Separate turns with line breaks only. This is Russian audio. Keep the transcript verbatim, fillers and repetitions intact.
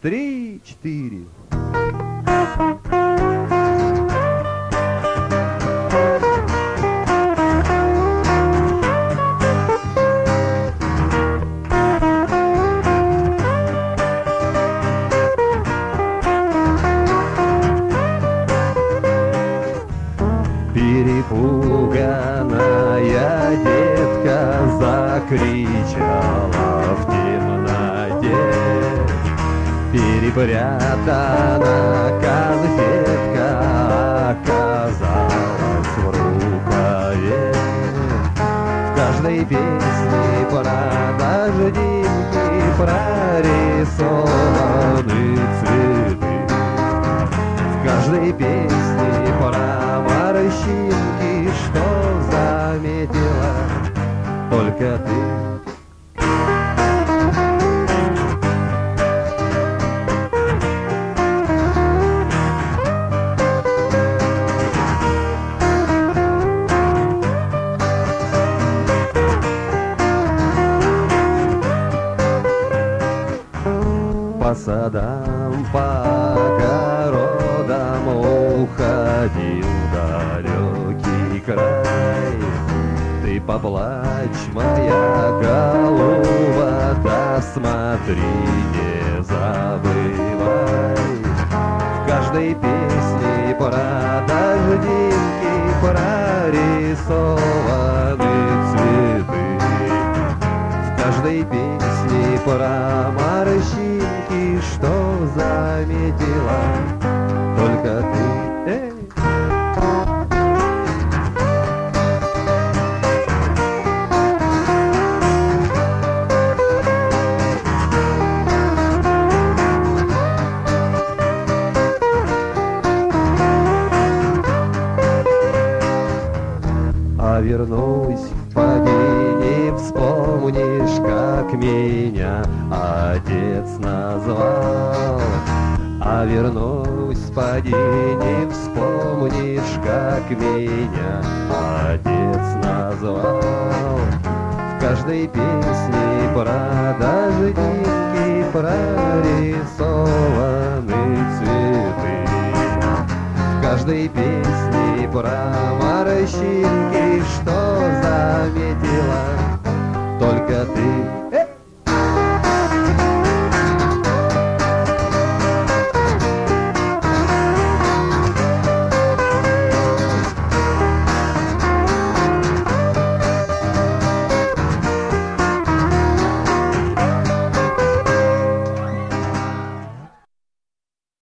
три, четыре. Перепуганная детка закричала в темноте. Перепрятана конфетка оказалась в рукаве. В каждой песне про дождинки прорисованы цветы. В каждой песне про морщинки, что заметила только ты. По садам, по огородам уходил далекий край. Ты поплачь, моя голуба, да смотри, не забывай. В каждой песне про дождинки прорисованы цветы. В каждой песне про морщинки, что заметила только ты. Эй! А вернусь, поди, не вспомнишь, как меня отец назвал. А вернусь, поди, не вспомнишь, как меня отец назвал. В каждой песне про дождинки прорисованы цветы. В каждой песне про морщинки,